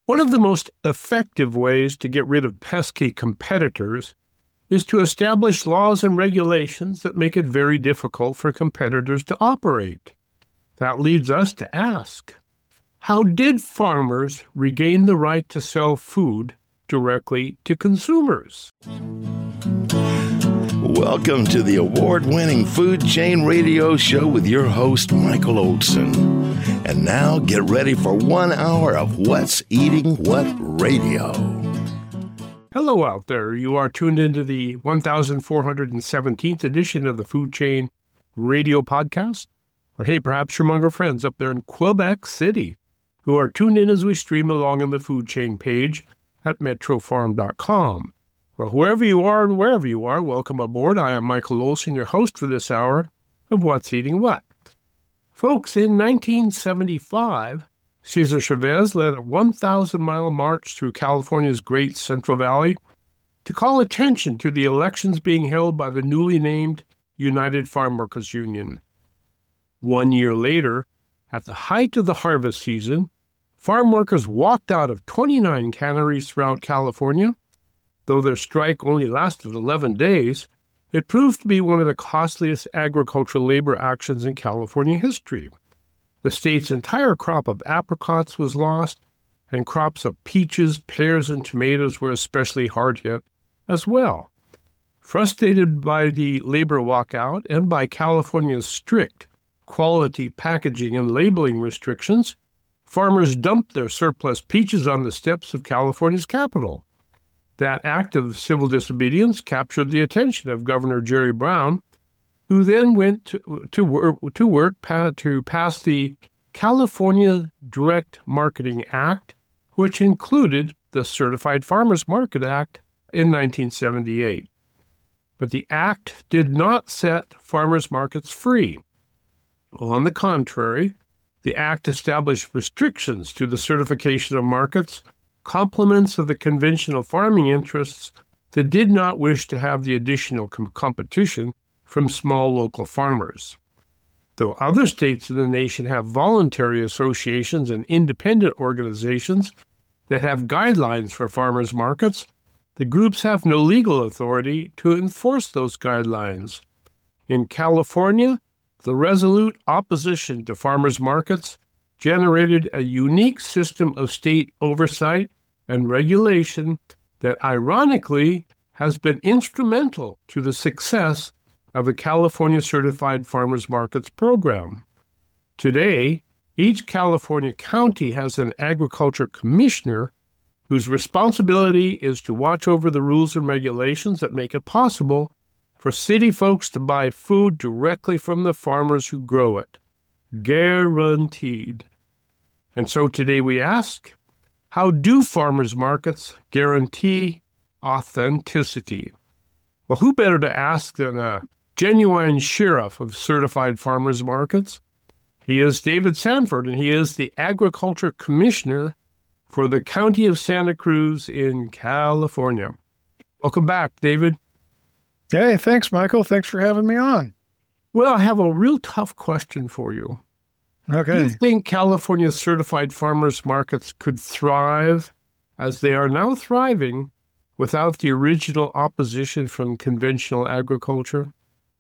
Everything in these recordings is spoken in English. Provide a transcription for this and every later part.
One of the most effective ways to get rid of pesky competitors is to establish laws and regulations that make it very difficult for competitors to operate. That leads us to ask, how did farmers regain the right to sell food directly to consumers? Welcome to the award-winning Food Chain Radio Show with your host, Michael Olson. And now get ready for 1 hour of What's Eating What Radio. Hello out there. You are tuned into the 1417th edition of the Food Chain Radio Podcast. Or hey, perhaps you're among our friends up there in Quebec City who are tuned in as we stream along on the Food Chain page at metrofarm.com. Well, whoever you are and wherever you are, welcome aboard. I am Michael Olson, your host for this hour of What's Eating What. Folks, in 1975, Cesar Chavez led a 1,000-mile march through California's Great Central Valley to call attention to the elections being held by the newly named United Farm Workers Union. 1 year later, at the height of the harvest season, farm workers walked out of 29 canneries throughout California. Though their strike only lasted 11 days, it proved to be one of the costliest agricultural labor actions in California history. The state's entire crop of apricots was lost, and crops of peaches, pears, and tomatoes were especially hard hit as well. Frustrated by the labor walkout and by California's strict quality packaging and labeling restrictions, farmers dumped their surplus peaches on the steps of California's Capitol. That act of civil disobedience captured the attention of Governor Jerry Brown, who then went to pass the California Direct Marketing Act, which included the Certified Farmers Market Act in 1978. But the act did not set farmers markets free. On the contrary, the act established restrictions to the certification of markets, complements of the conventional farming interests that did not wish to have the additional competition from small local farmers. Though other states in the nation have voluntary associations and independent organizations that have guidelines for farmers markets, the groups have no legal authority to enforce those guidelines. In California, the resolute opposition to farmers markets generated a unique system of state oversight and regulation that ironically has been instrumental to the success of the California Certified Farmers Markets program. Today, each California county has an agriculture commissioner whose responsibility is to watch over the rules and regulations that make it possible for city folks to buy food directly from the farmers who grow it. Guaranteed. And so today we ask, how do farmers markets guarantee authenticity? Well, who better to ask than a genuine sheriff of certified farmers markets? He is David Sanford, and he is the Agriculture Commissioner for the County of Santa Cruz in California. Welcome back, David. Hey, thanks, Michael. Thanks for having me on. Well, I have a real tough question for you. Okay. Do you think California's certified farmers markets could thrive as they are now thriving without the original opposition from conventional agriculture?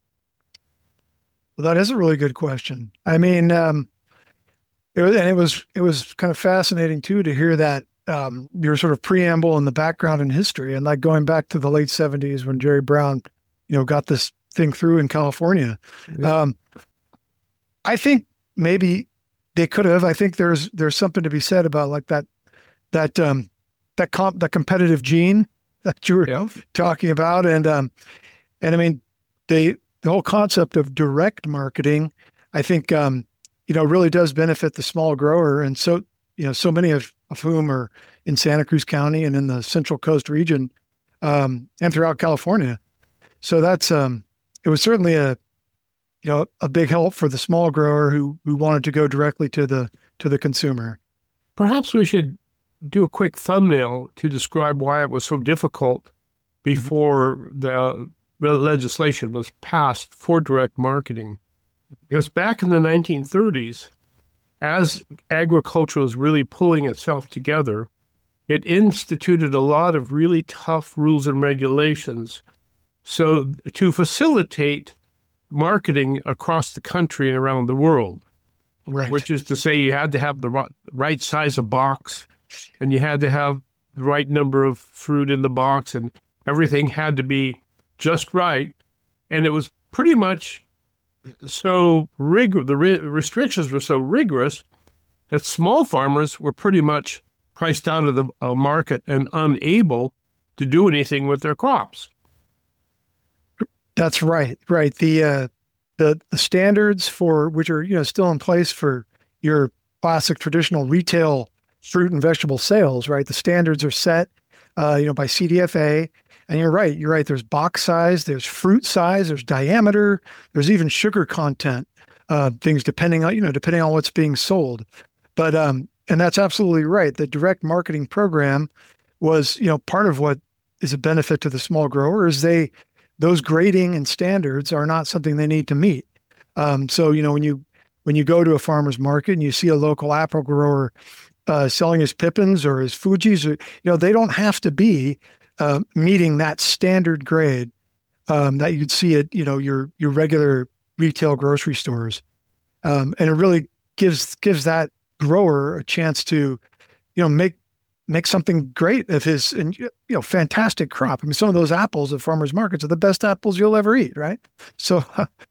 Well, that is a really good question. I mean, it was kind of fascinating too to hear that your sort of preamble and the background and history, and like going back to the late 70s when Jerry Brown, got this thing through in California. Yeah. I think maybe they could have. I think there's something to be said about like that competitive gene that you were talking about, and I mean the whole concept of direct marketing, I think really does benefit the small grower, and so so many of whom are in Santa Cruz County and in the Central Coast region, and throughout California. So that's it was certainly a big help for the small grower who wanted to go directly to the consumer. Perhaps we should do a quick thumbnail to describe why it was so difficult before the legislation was passed for direct marketing. Because back in the 1930s, as agriculture was really pulling itself together, it instituted a lot of really tough rules and regulations. So to facilitate marketing across the country and around the world, Right. which is to say you had to have the right size of box, and you had to have the right number of fruit in the box, and everything had to be just right. And it was pretty much so the restrictions were so rigorous that small farmers were pretty much priced out of the market and unable to do anything with their crops. That's right. Right. The standards for which are, still in place for your classic traditional retail fruit and vegetable sales, right? The standards are set, by CDFA. And you're right. There's box size, there's fruit size, there's diameter, there's even sugar content, things depending on what's being sold. But, and that's absolutely right. The direct marketing program was, part of what is a benefit to the small grower is those grading and standards are not something they need to meet. So, when you go to a farmer's market and you see a local apple grower selling his Pippins or his Fujis, they don't have to be meeting that standard grade that you'd see at your regular retail grocery stores, and it really gives that grower a chance to make something great of his fantastic crop. I mean, some of those apples at farmers markets are the best apples you'll ever eat, right? So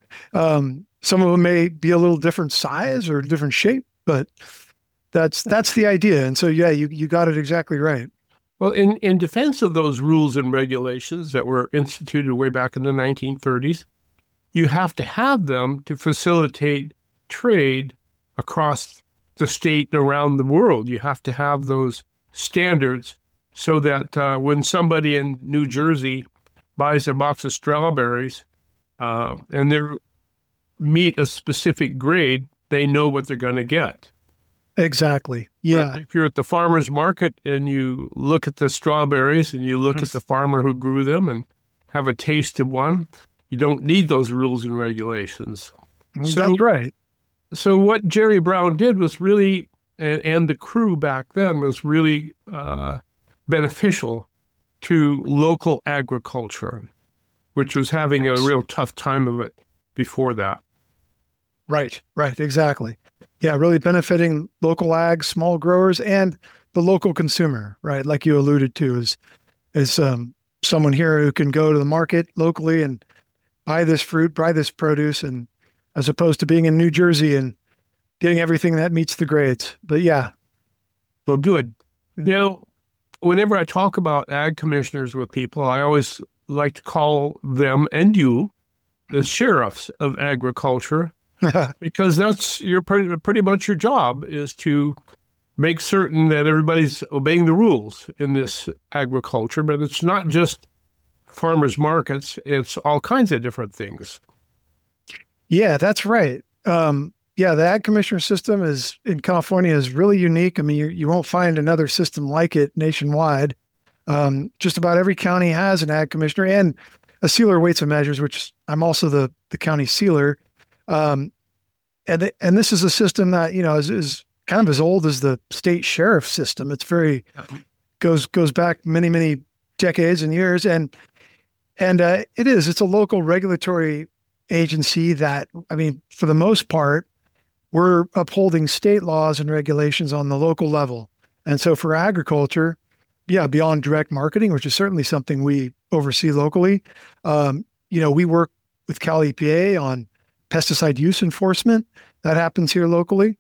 some of them may be a little different size or different shape, but that's the idea. And so you got it exactly right. Well, in defense of those rules and regulations that were instituted way back in the 1930s, you have to have them to facilitate trade across the state and around the world. You have to have those standards so that when somebody in New Jersey buys a box of strawberries and they meet a specific grade, they know what they're going to get. Exactly. Yeah. If you're at the farmer's market and you look at the strawberries and you look at the farmer who grew them and have a taste of one, you don't need those rules and regulations. That's right. So what Jerry Brown did was really, and the crew back then was really beneficial to local agriculture, which was having a real tough time of it before that. Right, exactly. Yeah, really benefiting local ag, small growers, and the local consumer, right? Like you alluded to, is someone here who can go to the market locally and buy this fruit, buy this produce, and as opposed to being in New Jersey and getting everything that meets the grades. But yeah. Well, good. Whenever I talk about ag commissioners with people, I always like to call them and you the sheriffs of agriculture, because that's pretty much your job is to make certain that everybody's obeying the rules in this agriculture. But it's not just farmers markets; it's all kinds of different things. Yeah, that's right. The ag commissioner system in California is really unique. I mean, you won't find another system like it nationwide. Just about every county has an ag commissioner and a sealer weights and measures, which I'm also the county sealer. And this is a system that, is kind of as old as the state sheriff system. It's goes back many, many decades and years. And it's a local regulatory agency that, I mean, for the most part, we're upholding state laws and regulations on the local level. And so for agriculture, beyond direct marketing, which is certainly something we oversee locally, we work with Cal EPA on pesticide use enforcement. That happens here locally.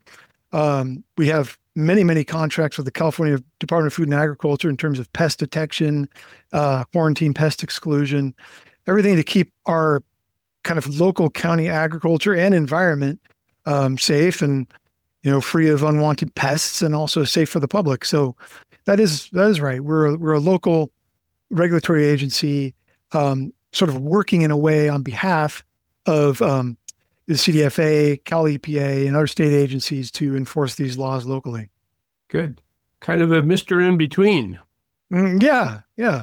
We have many, many contracts with the California Department of Food and Agriculture in terms of pest detection, quarantine pest exclusion, everything to keep our kind of local county agriculture and environment safe and, free of unwanted pests and also safe for the public. So that is right. We're a local regulatory agency, sort of working in a way on behalf of the CDFA, Cal EPA, and other state agencies to enforce these laws locally. Good. Kind of a Mr. In between. Yeah.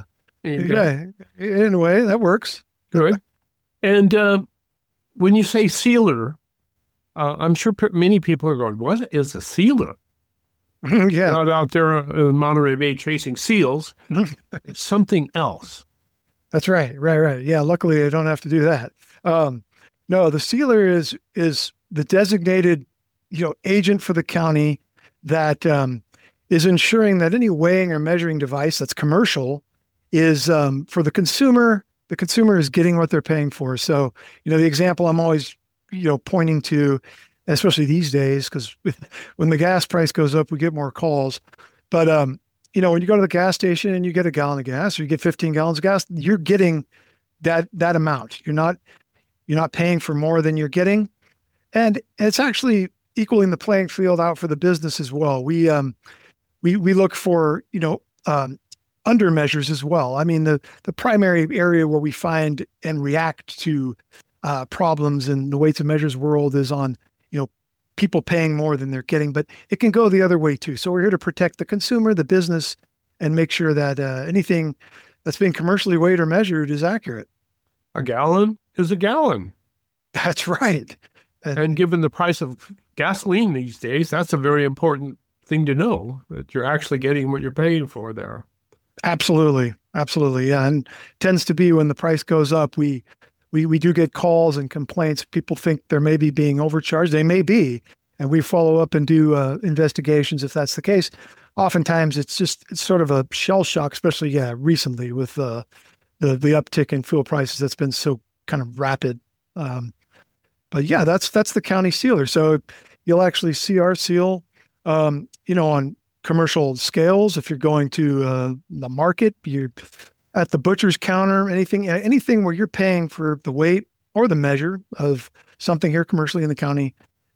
In a way, that works. Good. And when you say sealer, I'm sure many people are going, what is a sealer? Yeah. Not out there in Monterey Bay chasing seals. It's something else. That's right. Right. Yeah. Luckily, I don't have to do that. No, the sealer is the designated, agent for the county that is ensuring that any weighing or measuring device that's commercial is for the consumer. The consumer is getting what they're paying for. So, the example I'm always, pointing to, especially these days, because when the gas price goes up, we get more calls. But when you go to the gas station and you get a gallon of gas, or you get 15 gallons of gas, you're getting that amount. You're not paying for more than you're getting, and it's actually equaling the playing field out for the business as well. We look for under measures as well. I mean, the primary area where we find and react to problems in the weights and measures world is on people paying more than they're getting, but it can go the other way too. So we're here to protect the consumer, the business, and make sure that anything that's being commercially weighed or measured is accurate. A gallon is a gallon. That's right. And given the price of gasoline these days, that's a very important thing to know, that you're actually getting what you're paying for there. Absolutely. Yeah. And tends to be when the price goes up, we do get calls and complaints. People think they're maybe being overcharged. They may be, and we follow up and do investigations if that's the case. Oftentimes, it's sort of a shell shock, especially recently with the uptick in fuel prices that's been so kind of rapid. But yeah, that's the county sealer. So you'll actually see our seal, on commercial scales. If you're going to the market, you're at the butcher's counter, anything where you're paying for the weight or the measure of something here commercially in the county,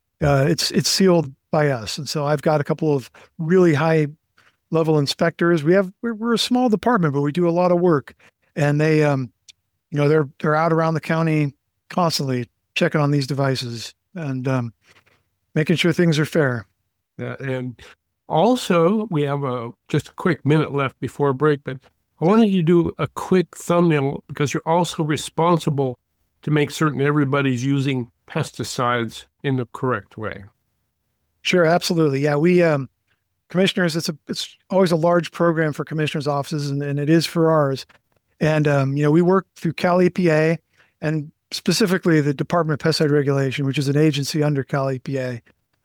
it's sealed by us. And so I've got a couple of really high level inspectors. We're a small department, but we do a lot of work, and they, they're out around the county constantly checking on these devices and making sure things are fair. Yeah, and also we have just a quick minute left before break, but I wanted you to do a quick thumbnail because you're also responsible to make certain everybody's using pesticides in the correct way. Sure, absolutely. Yeah, we commissioners, it's always a large program for commissioners' offices, and it is for ours. And we work through Cal EPA and specifically the Department of Pesticide Regulation, which is an agency under Cal EPA.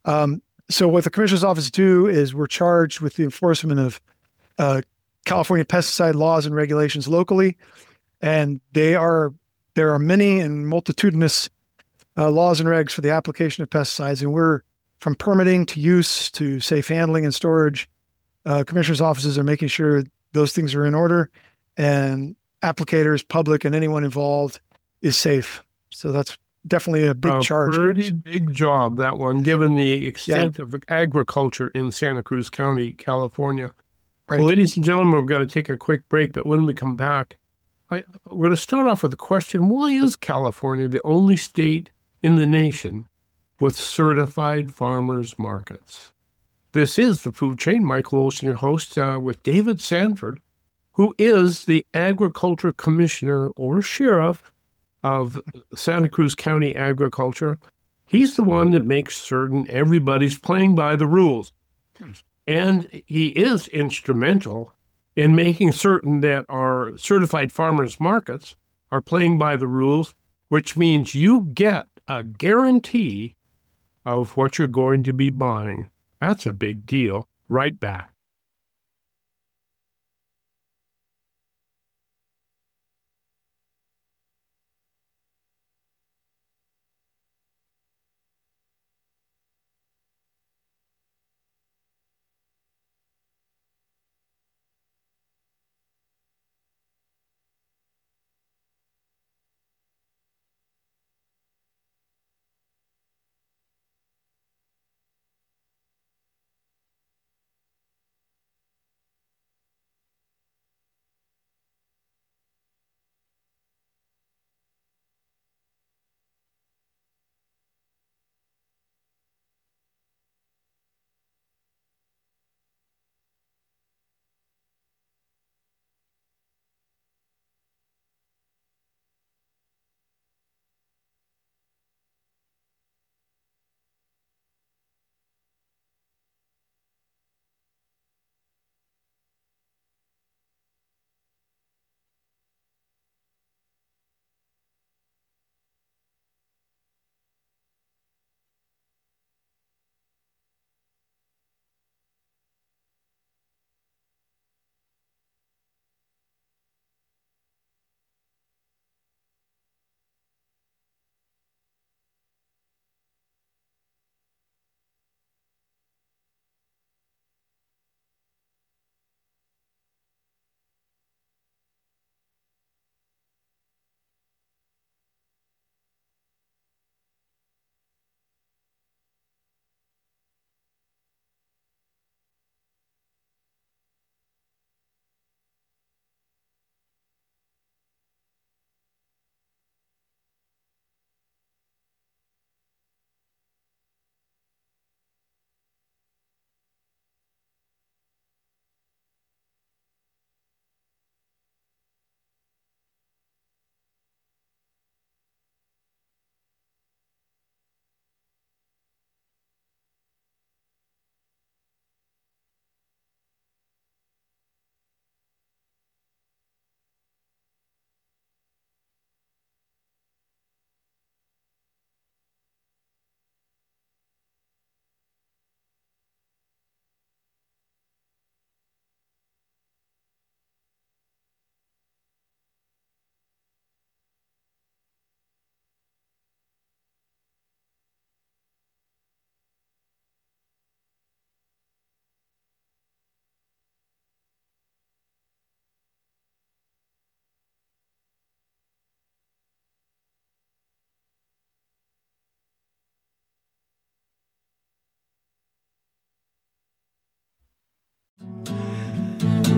So what the commissioner's office do is we're charged with the enforcement of California pesticide laws and regulations locally, and there are many and multitudinous laws and regs for the application of pesticides, and we're from permitting to use to safe handling and storage. Commissioners' offices are making sure those things are in order, and applicators, public, and anyone involved is safe. So that's definitely a big charge. Pretty big job, that one, given the extent of agriculture in Santa Cruz County, California. Right. Well, ladies and gentlemen, we've got to take a quick break, but when we come back, we're going to start off with the question, why is California the only state in the nation with certified farmers markets? This is The Food Chain. Michael Olson, your host, with David Sanford, who is the Agriculture Commissioner or Sheriff of Santa Cruz County Agriculture. He's the one that makes certain everybody's playing by the rules. And he is instrumental in making certain that our certified farmers markets are playing by the rules, which means you get a guarantee of what you're going to be buying. That's a big deal. Right back.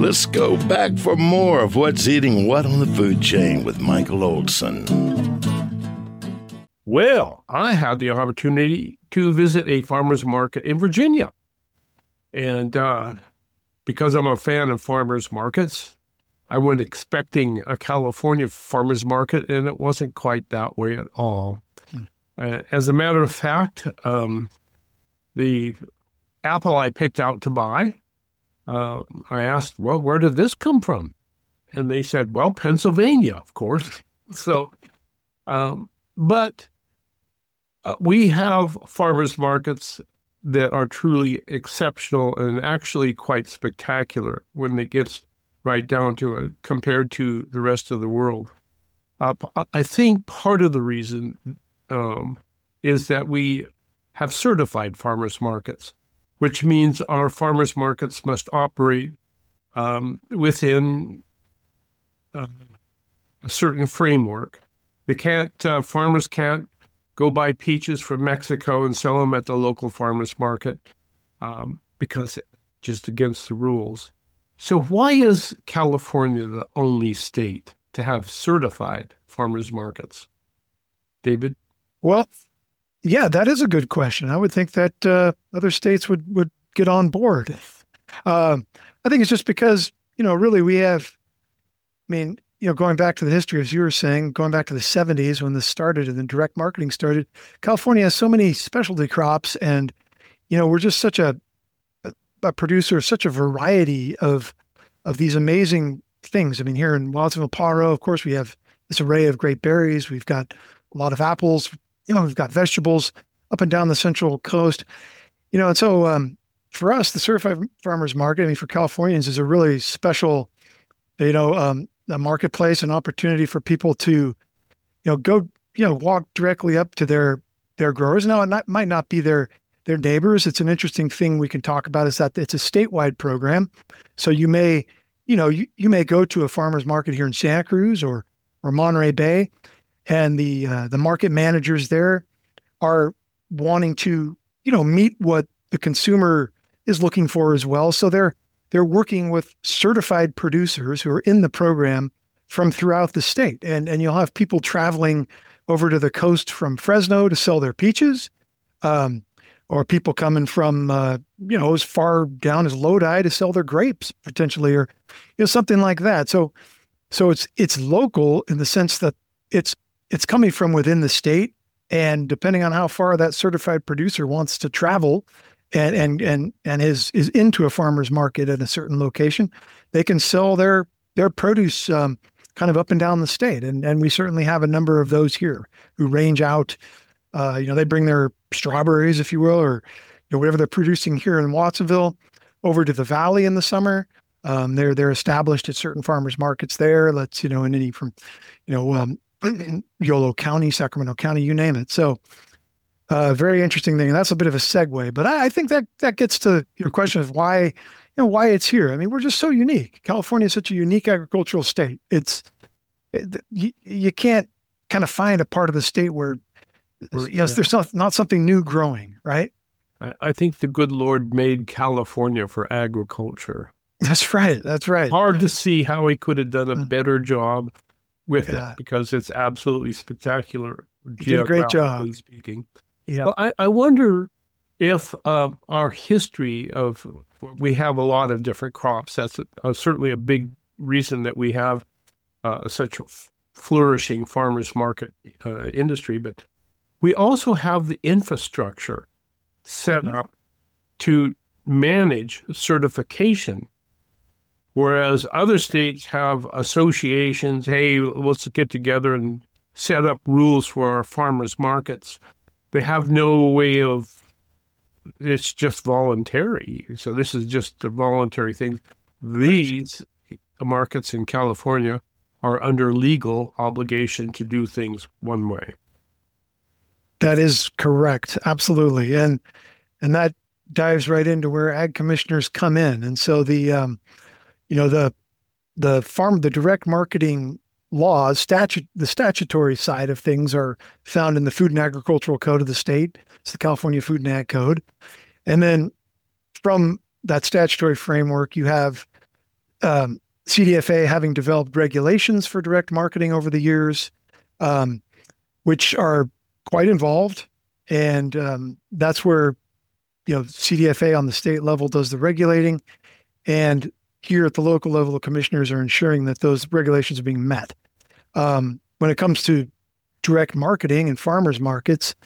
let's go back for more of What's Eating What on the Food Chain with Michael Olson. Well, I had the opportunity to visit a farmer's market in Virginia. And because I'm a fan of farmers markets, I went expecting a California farmers market, and it wasn't quite that way at all. As a matter of fact, the apple I picked out to buy, I asked, well, where did this come from? And they said, well, Pennsylvania, of course. So, but we have farmers markets that are truly exceptional and actually quite spectacular when it gets right down to it compared to the rest of the world. I think part of the reason is that we have certified farmers markets, which means our farmers markets must operate within a certain framework. Farmers can't go buy peaches from Mexico and sell them at the local farmers market because it's just against the rules. So why is California the only state to have certified farmers markets? David? Well, yeah, that is a good question. I would think that other states would get on board. I think it's just because, really we have, going back to the history, as you were saying, going back to the 70s when this started and then direct marketing started, California has so many specialty crops and, we're just such a producer, such a variety of these amazing things. Here in Watsonville, Pajaro, of course, we have this array of great berries. We've got a lot of apples, we've got vegetables up and down the Central Coast, and so for us, the Certified Farmers Market, for Californians is a really special, a marketplace, an opportunity for people to, go, walk directly up to their growers. Now, it might not be their neighbors. It's an interesting thing we can talk about is that it's a statewide program. So you may, you may go to a farmer's market here in Santa Cruz or Monterey Bay, and the market managers there are wanting to, meet what the consumer is looking for as well. So they're working with certified producers who are in the program from throughout the state. And you'll have people traveling over to the coast from Fresno to sell their peaches, or people coming from, as far down as Lodi to sell their grapes potentially, or, something like that. So it's local in the sense that it's coming from within the state. And depending on how far that certified producer wants to travel and is into a farmer's market at a certain location, they can sell their produce kind of up and down the state. And we certainly have a number of those here who range out, they bring their strawberries, if you will, or whatever they're producing here in Watsonville over to the valley in the summer. They're established at certain farmers markets there. In any from, Yolo County, Sacramento County, you name it. So very interesting thing. And that's a bit of a segue, but I think that gets to your question of why it's here. We're just so unique. California is such a unique agricultural state. You can't kind of find a part of the state where there's not something new growing, right? I think the good Lord made California for agriculture. That's right. Hard to see how he could have done a better job with it, because it's absolutely spectacular. He did a great job. Speaking. Yeah. Well, I wonder if our history of, we have a lot of different crops. That's certainly a big reason that we have such a flourishing farmers market industry, but we also have the infrastructure set up to manage certification, whereas other states have associations. Hey, let's get together and set up rules for our farmers markets. They have no way of, it's just voluntary. So this is just a voluntary thing. These markets in California are under legal obligation to do things one way. That is correct. Absolutely. And that dives right into where ag commissioners come in. And so the direct marketing laws, the statutory side of things are found in the Food and Agricultural Code of the state. It's the California Food and Ag Code. And then from that statutory framework, you have CDFA having developed regulations for direct marketing over the years, which are quite involved. And that's where, CDFA on the state level does the regulating. And here at the local level, the commissioners are ensuring that those regulations are being met. When it comes to direct marketing and farmers markets,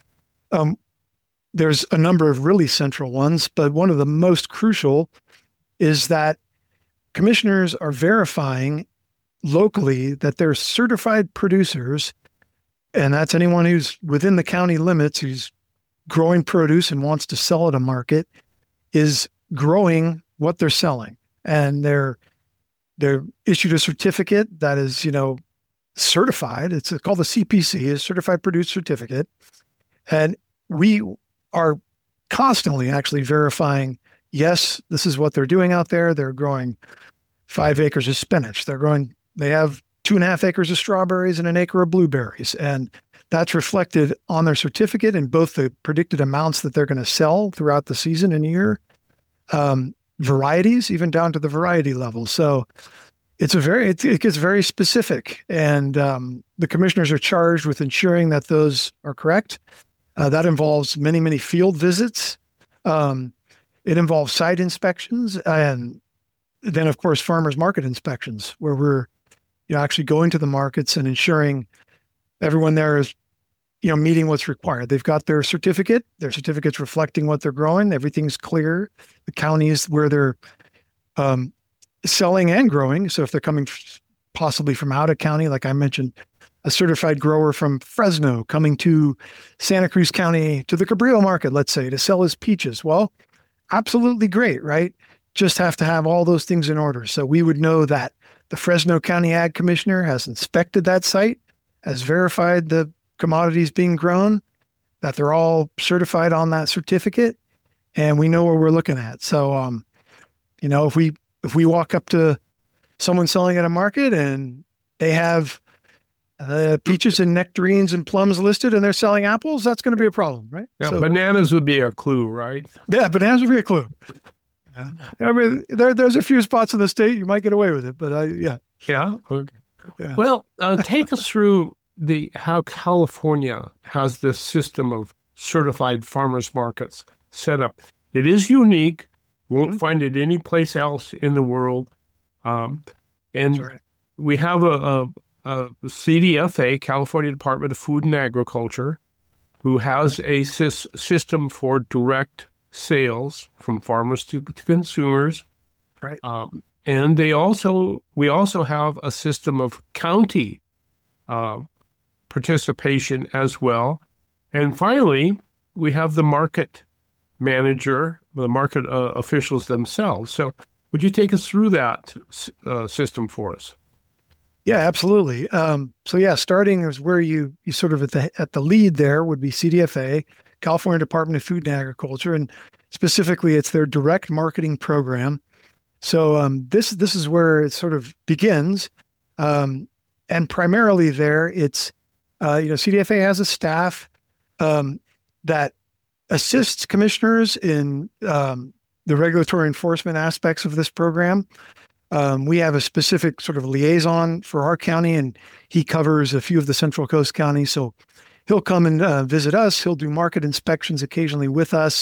there's a number of really central ones, but one of the most crucial is that commissioners are verifying locally that they're certified producers, and that's anyone who's within the county limits, who's growing produce and wants to sell at a market, is growing what they're selling. And they're issued a certificate that is, certified. It's called the CPC, a Certified Produce Certificate. And we are constantly actually verifying, yes, this is what they're doing out there. They're growing 5 acres of spinach. They have 2.5 acres of strawberries and 1 acre of blueberries. And that's reflected on their certificate in both the predicted amounts that they're going to sell throughout the season and year, varieties, even down to the variety level. So it gets very specific. And the commissioners are charged with ensuring that those are correct. That involves many, many field visits. It involves site inspections, and then, of course, farmers market inspections, where we're actually going to the markets and ensuring everyone there is meeting what's required. They've got their certificate's reflecting what they're growing. Everything's clear. The counties where they're selling and growing. So if they're coming possibly from out of county, like I mentioned, a certified grower from Fresno coming to Santa Cruz County to the Cabrillo market, let's say, to sell his peaches. Well, absolutely great, right? Just have to have all those things in order. So we would know that the Fresno County Ag Commissioner has inspected that site, has verified the commodities being grown, that they're all certified on that certificate, and we know what we're looking at. So, if we walk up to someone selling at a market and they have peaches and nectarines and plums listed and they're selling apples, that's going to be a problem, right? Yeah, so, bananas would be a clue, right? Yeah, bananas would be a clue. Yeah. I mean, there's a few spots in the state you might get away with it, but yeah. Yeah. Okay. Yeah. Well, take us through how California has this system of certified farmers markets set up. It is unique. Won't find it any place else in the world. And right. We have a CDFA, California Department of Food and Agriculture, who has a system for direct sales from farmers to consumers. Right. And we also have a system of county participation as well. And finally, we have the market manager, the market officials themselves. So would you take us through that system for us? Yeah, absolutely. Starting is where you sort of at the lead there would be CDFA, California Department of Food and Agriculture, and specifically it's their direct marketing program. So this is where it sort of begins, and primarily there it's CDFA has a staff that assists commissioners in the regulatory enforcement aspects of this program. We have a specific sort of liaison for our county, and he covers a few of the Central Coast counties. So he'll come and visit us. He'll do market inspections occasionally with us.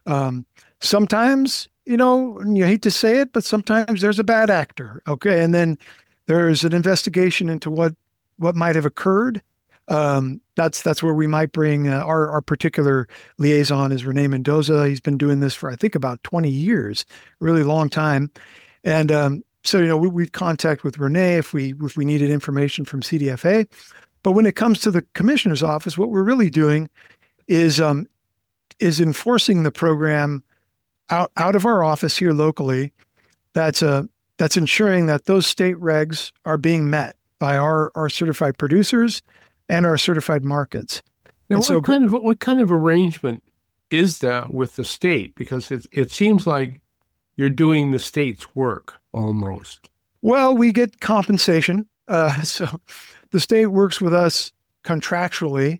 Sometimes, you hate to say it, but sometimes there's a bad actor. Okay. And then there's an investigation into what might have occurred. That's where we might bring our particular liaison is Rene Mendoza. He's been doing this for, I think, about 20 years, really long time. And so, we'd contact with Rene if we needed information from CDFA. But when it comes to the commissioner's office, what we're really doing is enforcing the program out of our office here locally. That's ensuring that those state regs are being met by our certified producers and our certified markets. Now, what kind of arrangement is that with the state? Because it seems like you're doing the state's work almost. Well, we get compensation. So the state works with us contractually.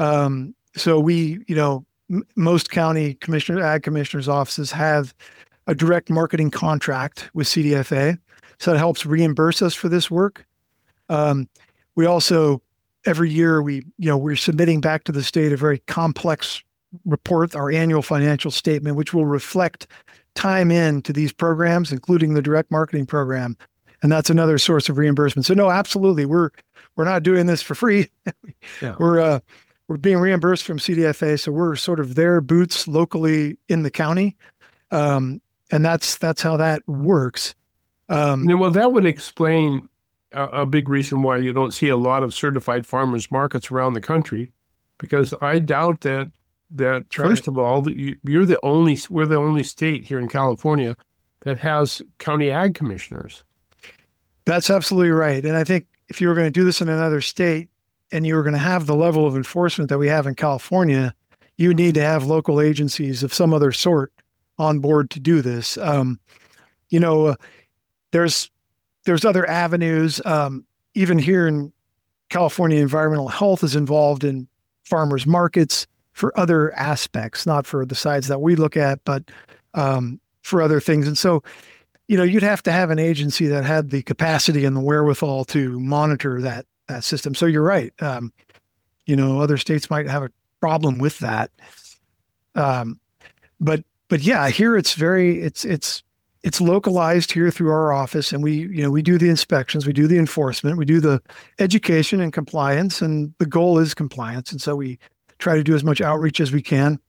So we, most county ag commissioners' offices have a direct marketing contract with CDFA. So it helps reimburse us for this work. We also, every year, we're submitting back to the state a very complex report, our annual financial statement, which will reflect time into these programs, including the direct marketing program. And that's another source of reimbursement. So no, absolutely. We're not doing this for free. Yeah. We're being reimbursed from CDFA. So we're sort of their boots locally in the county. And that's how that works. Well, that would explain a big reason why you don't see a lot of certified farmers markets around the country, because I doubt that first of all, we're the only state here in California that has county ag commissioners. That's absolutely right. And I think if you were going to do this in another state and you were going to have the level of enforcement that we have in California, you need to have local agencies of some other sort on board to do this. There's other avenues. Even here in California, environmental health is involved in farmers markets for other aspects, not for the sides that we look at, but for other things. And so, you'd have to have an agency that had the capacity and the wherewithal to monitor that system. So you're right. Other states might have a problem with that. But yeah, here it's localized here through our office, and we do the inspections, we do the enforcement, we do the education and compliance, and the goal is compliance. And so we try to do as much outreach as we can,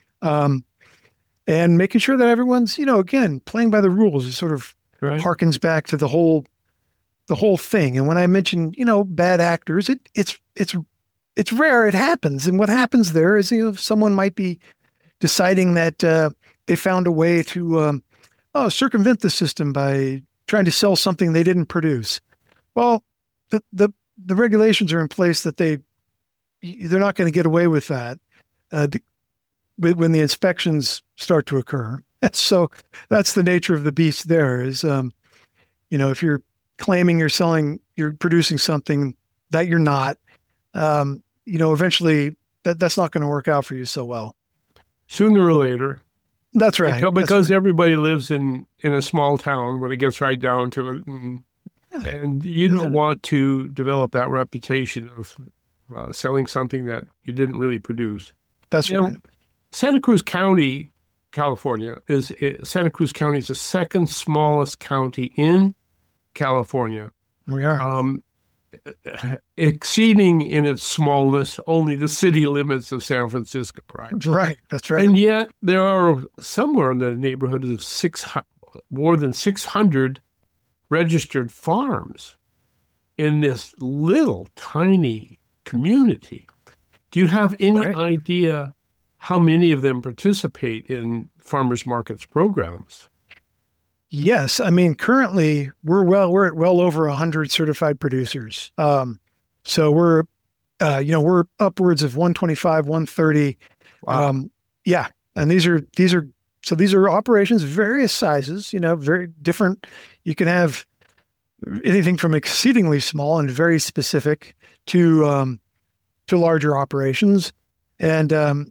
and making sure that everyone's, again, playing by the rules. It sort of harkens back to the whole thing. And when I mention, bad actors, it's rare. It happens. And what happens there is, someone might be deciding that they found a way to circumvent the system by trying to sell something they didn't produce. Well, the regulations are in place that they're not going to get away with that when the inspections start to occur. So that's the nature of the beast there is, if you're claiming you're producing something that you're not, eventually that's not going to work out for you so well. Sooner or later. That's right. Because everybody lives in a small town when it gets right down to it. And you don't want to develop that reputation of selling something that you didn't really produce. That's right. Santa Cruz County, California, Santa Cruz County is the second smallest county in California. We are. Exceeding in its smallness only the city limits of San Francisco, right? Right, that's right. And yet there are somewhere in the neighborhood of more than 600 registered farms in this little tiny community. Do you have any idea how many of them participate in farmers markets programs? Yes. I mean, currently we're at well over 100 certified producers. So we're upwards of 125, 130. Wow. Yeah. And these are operations of various sizes, very different. You can have anything from exceedingly small and very specific to larger operations. And,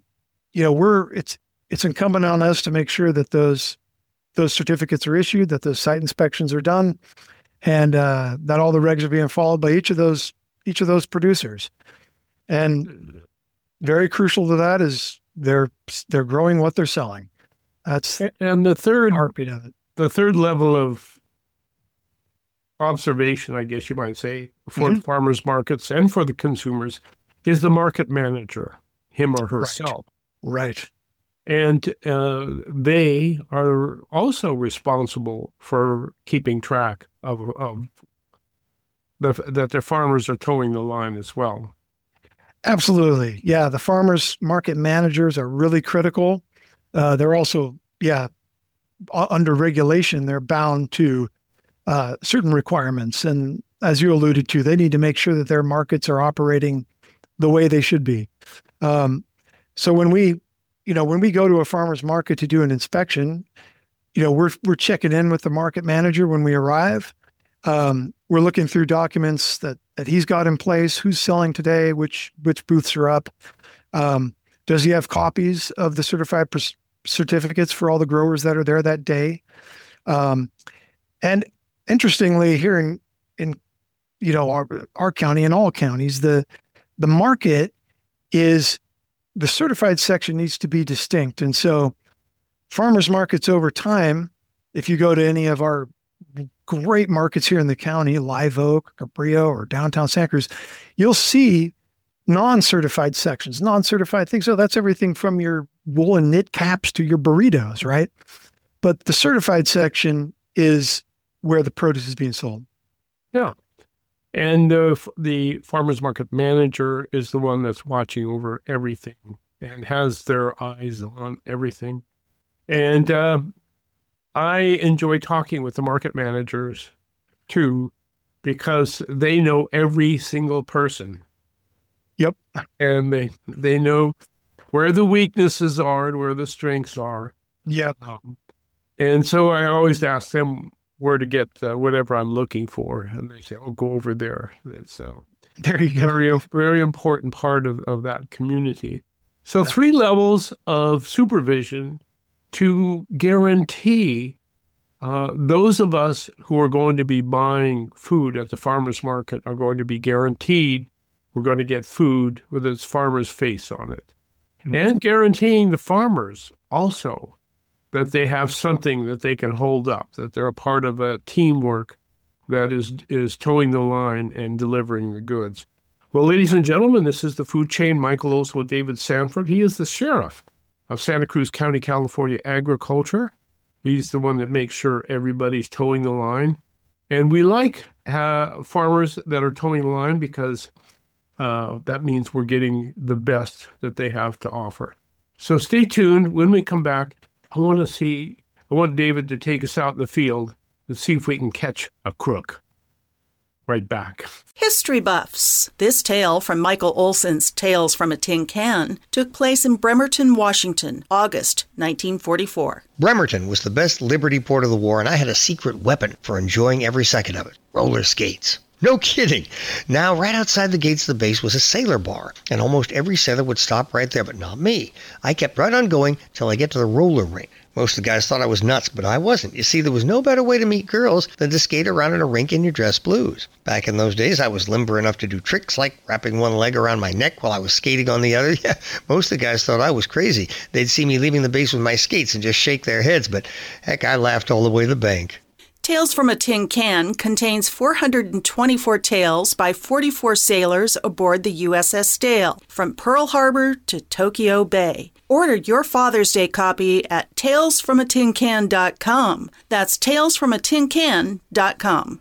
it's incumbent on us to make sure that those certificates are issued, that those site inspections are done, and that all the regs are being followed by each of those producers. And very crucial to that is they're growing what they're selling. That's and the third heartbeat of it. The third level of observation, I guess you might say, for the farmers markets and for the consumers is the market manager, him or herself. Right. And they are also responsible for keeping track of that their farmers are towing the line as well. Absolutely. Yeah. The farmers market managers are really critical. They're also, under regulation, they're bound to certain requirements. And as you alluded to, they need to make sure that their markets are operating the way they should be. So when we go to a farmer's market to do an inspection, we're checking in with the market manager when we arrive. We're looking through documents that he's got in place, who's selling today, which booths are up. Does he have copies of the certified certificates for all the growers that are there that day? And interestingly, here in our county and all counties, the market is, the certified section needs to be distinct. And so farmers markets over time, if you go to any of our great markets here in the county, Live Oak, Cabrillo, or downtown Santa Cruz, you'll see non-certified sections, non-certified things. So that's everything from your woolen knit caps to your burritos, right? But the certified section is where the produce is being sold. Yeah. And the farmer's market manager is the one that's watching over everything and has their eyes on everything. And I enjoy talking with the market managers too, because they know every single person. Yep. And they know where the weaknesses are and where the strengths are. Yep. And so I always ask them where to get whatever I'm looking for. And they say, go over there. So there you go. Very, very important part of that community. So 3 levels of supervision to guarantee those of us who are going to be buying food at the farmer's market are going to be guaranteed we're going to get food with its farmer's face on it. And guaranteeing the farmers also that they have something that they can hold up, that they're a part of a teamwork that is towing the line and delivering the goods. Well, ladies and gentlemen, this is the Food Chain. Michael Olson with David Sanford. He is the sheriff of Santa Cruz County, California Agriculture. He's the one that makes sure everybody's towing the line. And we like farmers that are towing the line because that means we're getting the best that they have to offer. So stay tuned. When we come back, I want David to take us out in the field and see if we can catch a crook. Right back. History buffs. This tale from Michael Olson's Tales from a Tin Can took place in Bremerton, Washington, August 1944. Bremerton was the best liberty port of the war, and I had a secret weapon for enjoying every second of it: roller skates. No kidding. Now, right outside the gates of the base was a sailor bar, and almost every sailor would stop right there, but not me. I kept right on going till I get to the roller rink. Most of the guys thought I was nuts, but I wasn't. You see, there was no better way to meet girls than to skate around in a rink in your dress blues. Back in those days, I was limber enough to do tricks like wrapping one leg around my neck while I was skating on the other. Yeah, most of the guys thought I was crazy. They'd see me leaving the base with my skates and just shake their heads, but heck, I laughed all the way to the bank. Tales from a Tin Can contains 424 tales by 44 sailors aboard the USS Dale, from Pearl Harbor to Tokyo Bay. Order your Father's Day copy at talesfromatincan.com. That's talesfromatincan.com.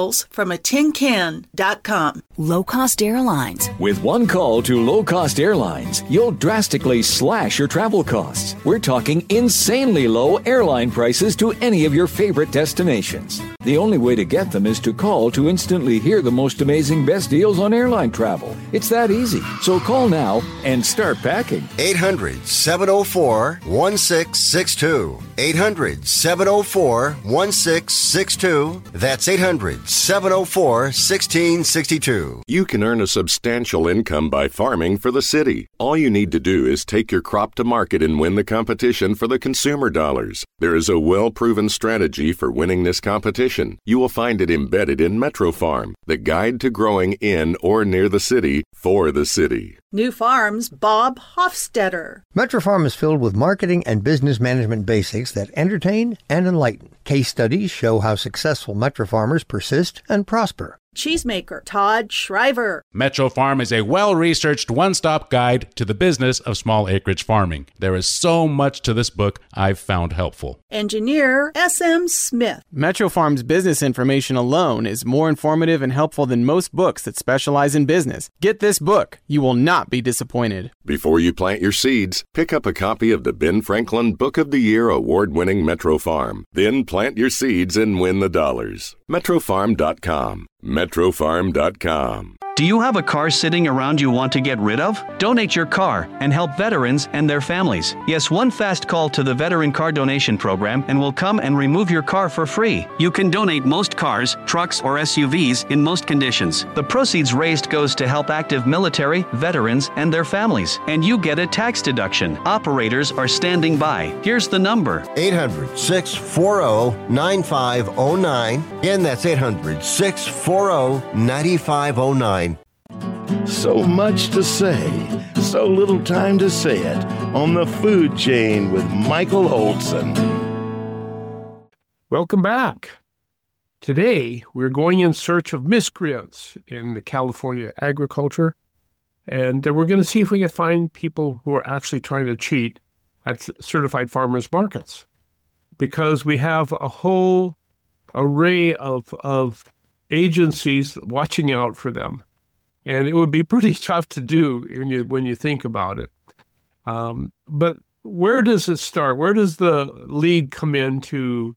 talesfromatincan.com. Low-cost airlines. With one call to low-cost airlines, you'll drastically slash your travel costs. We're talking insanely low airline prices to any of your favorite destinations. The only way to get them is to call to instantly hear the most amazing best deals on airline travel. It's that easy. So call now and start packing. 800-704-1662. 800-704-1662. That's 800-704-1662. You can earn a substantial income by farming for the city. All you need to do is take your crop to market and win the competition for the consumer dollars. There is a well-proven strategy for winning this competition. You will find it embedded in Metro Farm, the guide to growing in or near the city for the city. New Farm's Bob Hofstetter. Metro Farm is filled with marketing and business management basics that entertain and enlighten. Case studies show how successful Metro Farmers persist and prosper. Cheesemaker Todd Shriver. Metro Farm is a well-researched one-stop guide to the business of small acreage farming. There is so much to this book I've found helpful. Engineer S.M. Smith. Metro Farm's business information alone is more informative and helpful than most books that specialize in business. Get this book. You will not be disappointed. Before you plant your seeds, pick up a copy of the Ben Franklin Book of the Year award-winning Metro Farm. Then plant your seeds and win the dollars. MetroFarm.com. MetroFarm.com. Do you have a car sitting around you want to get rid of? Donate your car and help veterans and their families. Yes, one fast call to the Veteran Car Donation Program and we'll come and remove your car for free. You can donate most cars, trucks, or SUVs in most conditions. The proceeds raised goes to help active military, veterans, and their families. And you get a tax deduction. Operators are standing by. Here's the number. 800-640-9509. Again, that's 800-640-9509. So much to say, so little time to say it on the Food Chain with Michael Olson. Welcome back. Today, we're going in search of miscreants in the California agriculture, and we're going to see if we can find people who are actually trying to cheat at certified farmers markets, because we have a whole array of agencies watching out for them. And it would be pretty tough to do when you think about it. But where does it start? Where does the lead come in to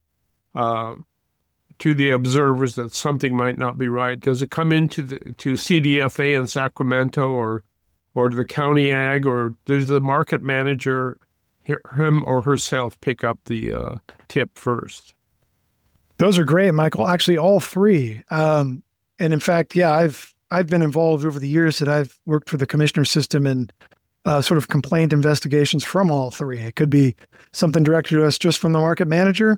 the observers that something might not be right? Does it come into to CDFA in Sacramento or the county ag, or does the market manager, him or herself, pick up the tip first? Those are great, Michael. Actually, all three. And in fact, yeah, I've been involved over the years that I've worked for the commissioner system in sort of complaint investigations from all three. It could be something directed to us just from the market manager.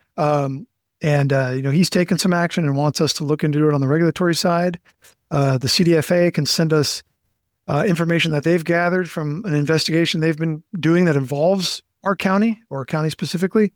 He's taken some action and wants us to look into it on the regulatory side. The CDFA can send us information that they've gathered from an investigation they've been doing that involves our county or our county specifically.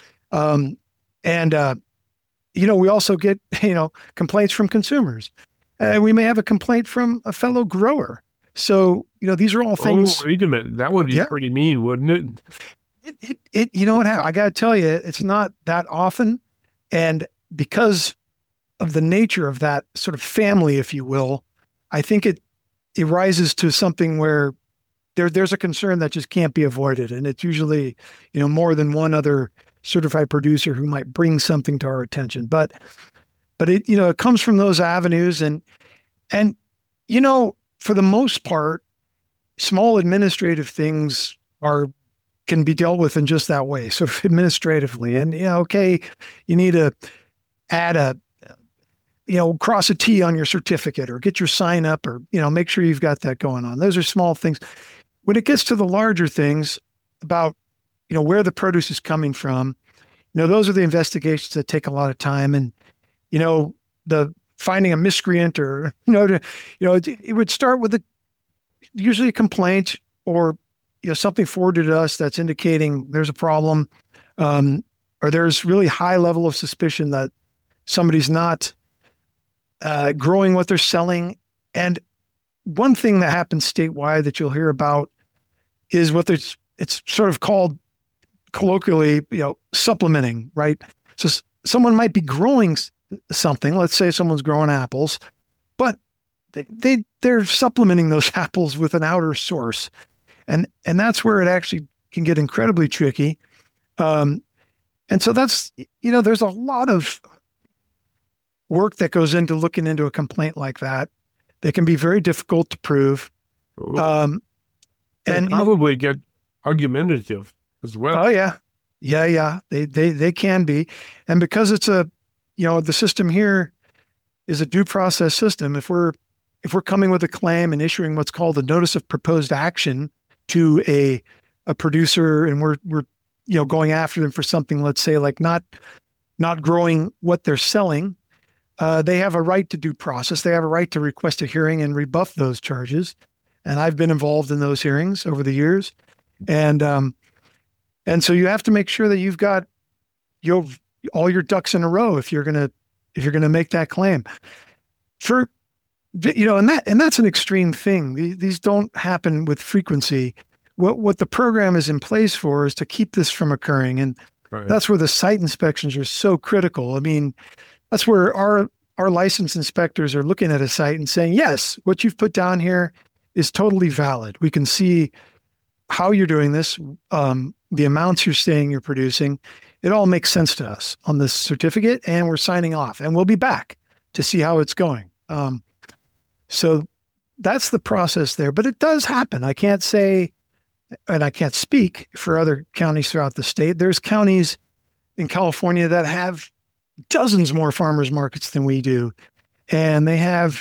We also get, complaints from consumers. We may have a complaint from a fellow grower. So, these are all things. Oh, wait a minute. That would be pretty mean, wouldn't it? You know what? I got to tell you, it's not that often. And because of the nature of that sort of family, if you will, I think it rises to something where there's a concern that just can't be avoided. And it's usually, more than one other certified producer who might bring something to our attention. But it, it comes from those avenues and for the most part, small administrative things can be dealt with in just that way. So administratively, and you need to add cross a T on your certificate or get your sign up or, make sure you've got that going on. Those are small things. When it gets to the larger things about, where the produce is coming from, those are the investigations that take a lot of time. And, the finding a miscreant or, it would start with usually a complaint or, something forwarded to us that's indicating there's a problem, or there's really high level of suspicion that somebody's not growing what they're selling. And one thing that happens statewide that you'll hear about is it's sort of called colloquially, supplementing, right? So someone might be growing something. Let's say someone's growing apples, but they're supplementing those apples with an outer source. And that's where it actually can get incredibly tricky. And so that's, there's a lot of work that goes into looking into a complaint like that. They can be very difficult to prove. And probably get argumentative as well. Oh yeah. Yeah. They can be. And because it's the system here is a due process system. If we're coming with a claim and issuing what's called a notice of proposed action to a producer, and we're going after them for something, let's say like not growing what they're selling, they have a right to due process. They have a right to request a hearing and rebuff those charges. And I've been involved in those hearings over the years. And so you have to make sure that you've got all your ducks in a row if you're going to make that claim. And that's an extreme thing. These don't happen with frequency. What the program is in place for is to keep this from occurring. And that's where the site inspections are so critical. I mean, that's where our licensed inspectors are looking at a site and saying, yes, what you've put down here is totally valid. We can see how you're doing this, the amounts you're saying you're producing. It all makes sense to us on this certificate, and we're signing off. And we'll be back to see how it's going. So that's the process there, but it does happen. I can't say, and I can't speak for other counties throughout the state. There's counties in California that have dozens more farmers markets than we do. And they have,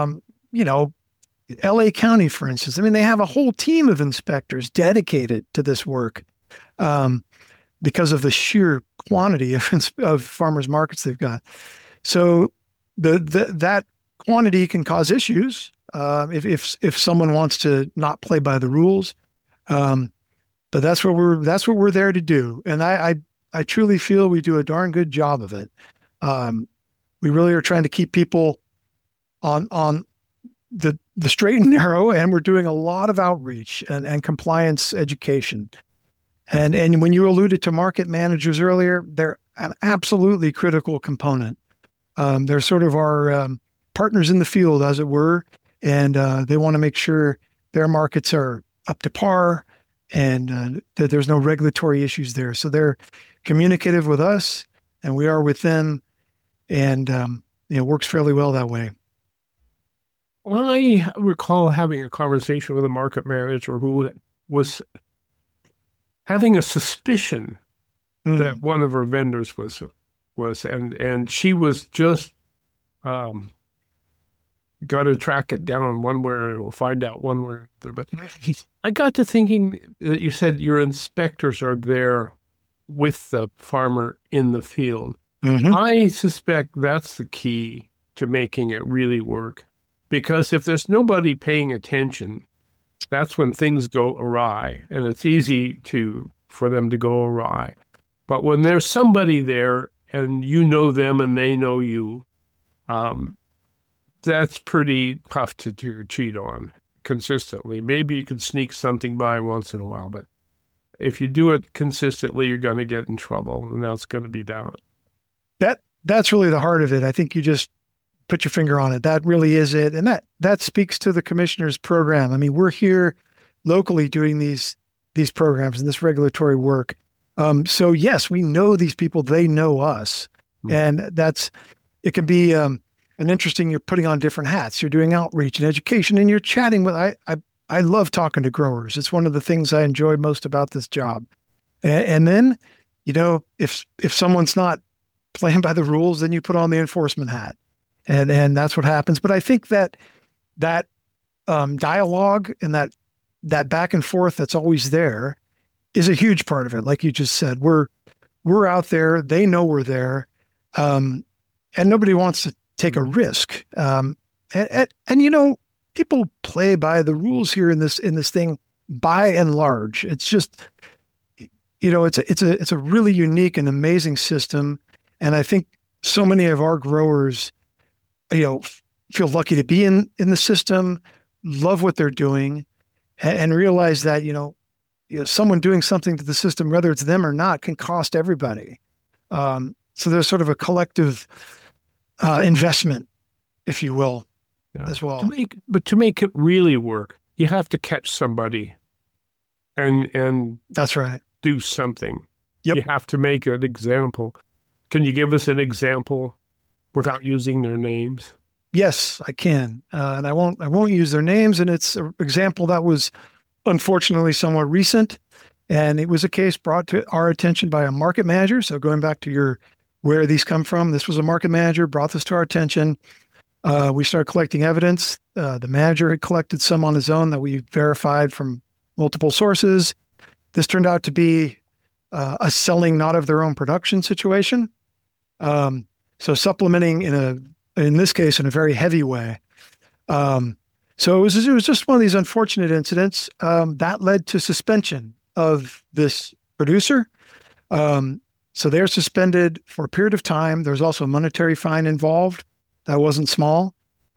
LA County, for instance. I mean, they have a whole team of inspectors dedicated to this work because of the sheer quantity of farmers markets they've got. So that quantity can cause issues if someone wants to not play by the rules. But that's what we're there to do. And I truly feel we do a darn good job of it. We really are trying to keep people on the straight and narrow, and we're doing a lot of outreach and compliance education. And when you alluded to market managers earlier, they're an absolutely critical component. They're sort of our partners in the field, as it were, and they want to make sure their markets are up to par and that there's no regulatory issues there. So they're communicative with us, and we are with them, and it works fairly well that way. Well, I recall having a conversation with a market manager who was having a suspicion that one of her vendors was, and she was just got to track it down one way, or we'll find out one way or the other. But I got to thinking that you said your inspectors are there with the farmer in the field. Mm-hmm. I suspect that's the key to making it really work. Because if there's nobody paying attention, that's when things go awry, and it's easy for them to go awry. But when there's somebody there and you know them and they know you, that's pretty tough to cheat on consistently. Maybe you can sneak something by once in a while, but if you do it consistently, you're going to get in trouble, and that's going to be down. That's really the heart of it. I think you just put your finger on it. That really is it. And that speaks to the commissioner's program. I mean, we're here locally doing these programs and this regulatory work. So yes, we know these people, they know us. And it can be an interesting, you're putting on different hats. You're doing outreach and education, and you're chatting with, I love talking to growers. It's one of the things I enjoy most about this job. And then, if someone's not playing by the rules, then you put on the enforcement hat. And that's what happens. But I think that dialogue and that back and forth that's always there is a huge part of it. Like you just said, we're out there. They know we're there, and nobody wants to take a risk. And people play by the rules here in this thing by and large. It's just, it's a really unique and amazing system. And I think so many of our growers feel lucky to be in the system, love what they're doing, and realize that, someone doing something to the system, whether it's them or not, can cost everybody. So there's sort of a collective investment, if you will, as well. To make it really work, you have to catch somebody and that's right. Do something. Yep. You have to make an example. Can you give us an example without using their names? Yes, I can. And I won't use their names. And it's an example that was unfortunately somewhat recent. And it was a case brought to our attention by a market manager. So going back to where these come from, this was a market manager, brought this to our attention. We started collecting evidence. The manager had collected some on his own that we verified from multiple sources. This turned out to be a selling not of their own production situation. So supplementing in this case, in a very heavy way. So it was just one of these unfortunate incidents that led to suspension of this producer. So they're suspended for a period of time. There's also a monetary fine involved. That wasn't small.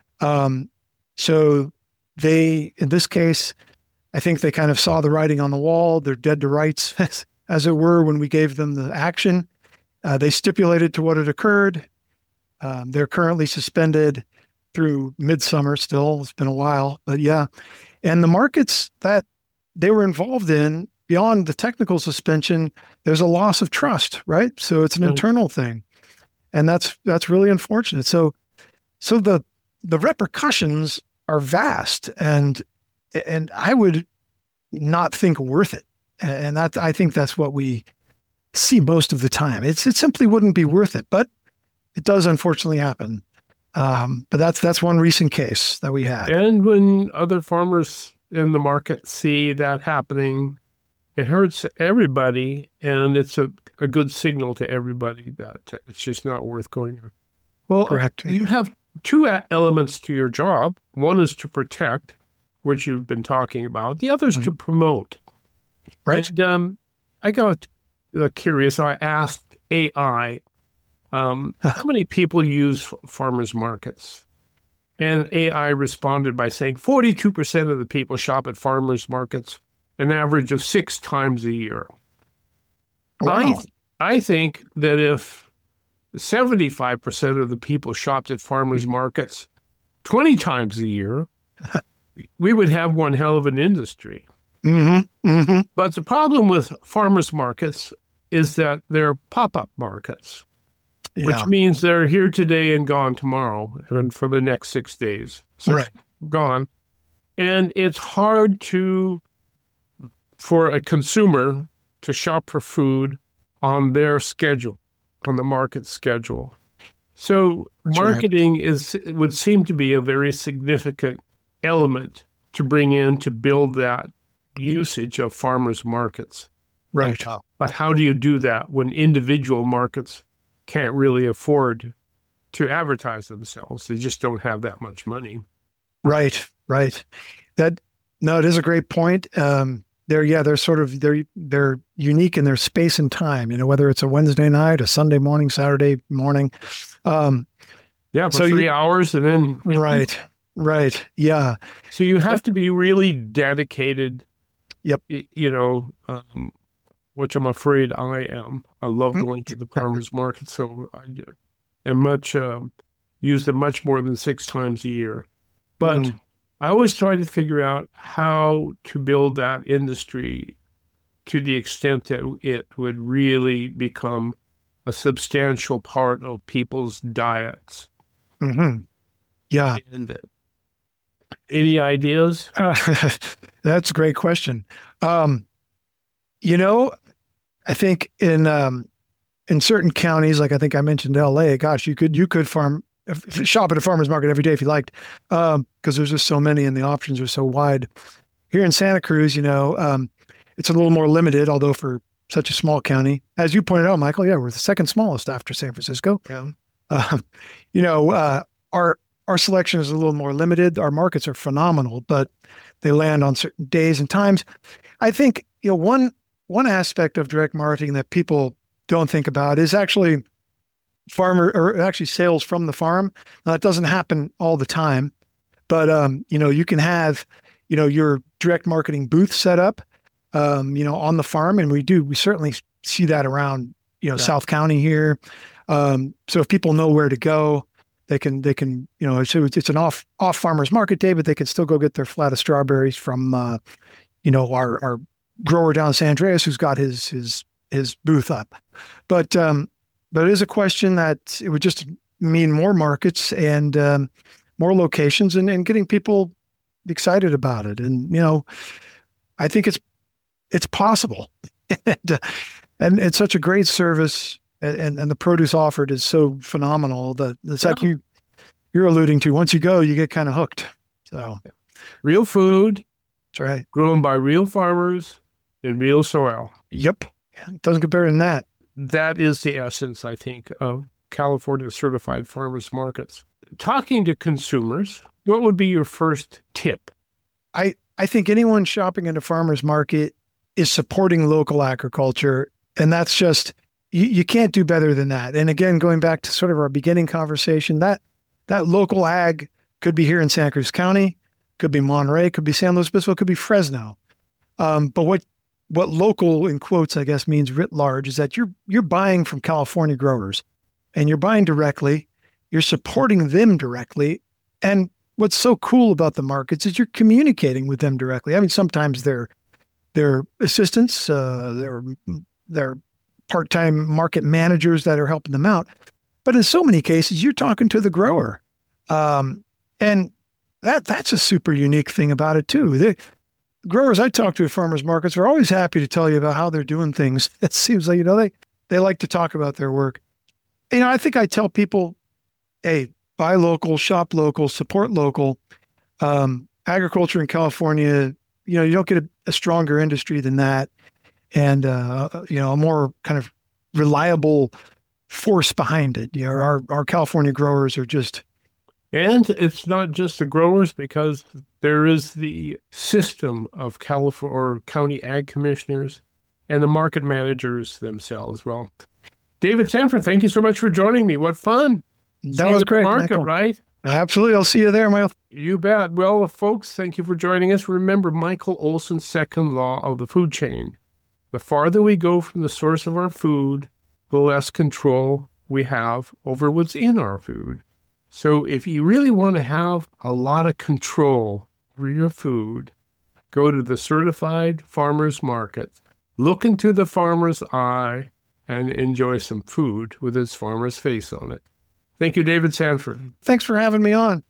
So they, in this case, I think they kind of saw the writing on the wall. They're dead to rights, as it were, when we gave them the action. They stipulated to what had occurred. They're currently suspended through midsummer still. It's been a while, but yeah. And the markets that they were involved in, beyond the technical suspension, there's a loss of trust, right? So it's an internal thing. And that's really unfortunate. So the repercussions are vast, and I would not think worth it. And that, I think that's what we see most of the time. It simply wouldn't be worth it, but it does unfortunately happen. But that's one recent case that we had. And when other farmers in the market see that happening, it hurts everybody, and it's a good signal to everybody that it's just not worth going on. Well, correct. You have two elements to your job. One is to protect, which you've been talking about. The other is to promote. Right. And I got curious. I asked AI, how many people use farmers markets? And AI responded by saying 42% of the people shop at farmers markets, an average of 6 times a year. Wow. I think that if 75% of the people shopped at farmers markets 20 times a year, we would have one hell of an industry. Mm-hmm. Mm-hmm. But the problem with farmers markets is that they're pop-up markets, which means they're here today and gone tomorrow and for the next 6 days. So right. Gone. And it's hard for a consumer to shop for food on their schedule, on the market schedule. So marketing would seem to be a very significant element to bring in to build that usage of farmers markets. Right. But how do you do that when individual markets can't really afford to advertise themselves? They just don't have that much money. Right. It is a great point. They're unique in their space and time, whether it's a Wednesday night, a Sunday morning, Saturday morning. For 3 hours and then. Right. Yeah. So you have to be really dedicated. Yep. Which I'm afraid I am. I love going to the farmers market, so I am use them much more than 6 times a year. But I always try to figure out how to build that industry to the extent that it would really become a substantial part of people's diets. Mm-hmm. Yeah. And any ideas? That's a great question. I think in certain counties, like I think I mentioned LA, gosh, you could shop at a farmer's market every day if you liked, because there's just so many and the options are so wide. Here in Santa Cruz, it's a little more limited, although for such a small county, as you pointed out, Michael, we're the second smallest after San Francisco. Yeah. Our selection is a little more limited. Our markets are phenomenal, but they land on certain days and times. I think, one aspect of direct marketing that people don't think about is actually sales from the farm. Now, it doesn't happen all the time, but, you can have, your direct marketing booth set up, on the farm. And we certainly see that around, South County here. So if people know where to go, they can, so it's an off farmers market day, but they can still go get their flat of strawberries from, our grower down San Andreas, who's got his booth up. But it is a question that it would just mean more markets and more locations and getting people excited about it. And, I think it's possible. and it's such a great service. And the produce offered is so phenomenal that it's like you're alluding to. Once you go, you get kind of hooked. So, real food. That's right. Grown by real farmers in real soil. Yep. It doesn't get better than that. That is the essence, I think, of California certified farmers markets. Talking to consumers, what would be your first tip? I think anyone shopping at a farmer's market is supporting local agriculture. And that's just, you can't do better than that. And again, going back to sort of our beginning conversation, that local ag could be here in Santa Cruz County, could be Monterey, could be San Luis Obispo, could be Fresno. But what local, in quotes, I guess, means writ large is that you're buying from California growers and you're buying directly, you're supporting them directly. And what's so cool about the markets is you're communicating with them directly. I mean, sometimes they're assistants, they're part-time market managers that are helping them out. But in so many cases, you're talking to the grower. And That's a super unique thing about it too. The growers I talk to at farmers markets are always happy to tell you about how they're doing things. It seems like, they like to talk about their work. I think I tell people, hey, buy local, shop local, support local. Agriculture in California, you don't get a stronger industry than that. And, a more kind of reliable force behind it. Our California growers are just. And it's not just the growers, because there is the system of California county ag commissioners and the market managers themselves. Well, David Sanford, thank you so much for joining me. What fun. That was great. Market, Michael. Right? Absolutely. I'll see you there, Michael. You bet. Well, folks, thank you for joining us. Remember Michael Olson's second law of the food chain. The farther we go from the source of our food, the less control we have over what's in our food. So if you really want to have a lot of control over your food, go to the certified farmers market, look into the farmer's eye, and enjoy some food with its farmer's face on it. Thank you, David Sanford. Thanks for having me on.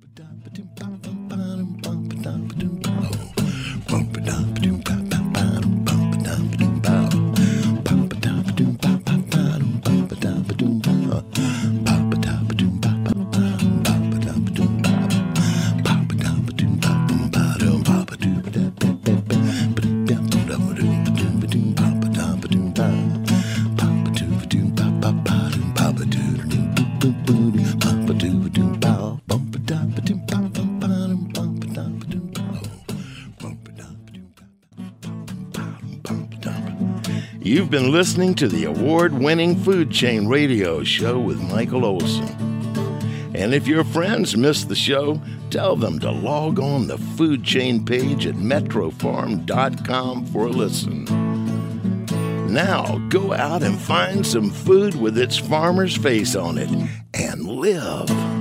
You've been listening to the award-winning Food Chain Radio Show with Michael Olson. And if your friends missed the show, tell them to log on the Food Chain page at metrofarm.com for a listen. Now, go out and find some food with its farmer's face on it and live.